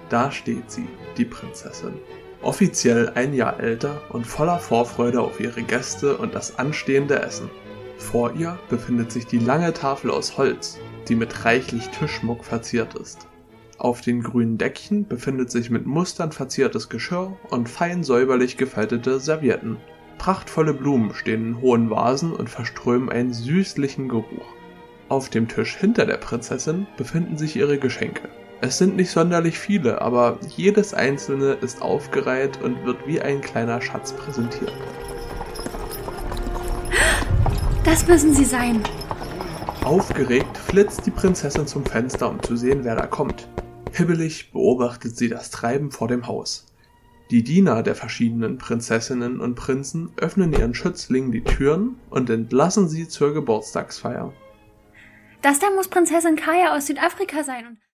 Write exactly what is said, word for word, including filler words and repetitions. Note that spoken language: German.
Da steht sie, die Prinzessin. Offiziell ein Jahr älter und voller Vorfreude auf ihre Gäste und das anstehende Essen. Vor ihr befindet sich die lange Tafel aus Holz, die mit reichlich Tischschmuck verziert ist. Auf den grünen Deckchen befindet sich mit Mustern verziertes Geschirr und fein säuberlich gefaltete Servietten. Prachtvolle Blumen stehen in hohen Vasen und verströmen einen süßlichen Geruch. Auf dem Tisch hinter der Prinzessin befinden sich ihre Geschenke. Es sind nicht sonderlich viele, aber jedes einzelne ist aufgereiht und wird wie ein kleiner Schatz präsentiert. Das müssen sie sein. Aufgeregt flitzt die Prinzessin zum Fenster, um zu sehen, wer da kommt. Hibbelig beobachtet sie das Treiben vor dem Haus. Die Diener der verschiedenen Prinzessinnen und Prinzen öffnen ihren Schützlingen die Türen und entlassen sie zur Geburtstagsfeier. Das da muss Prinzessin Kaya aus Südafrika sein.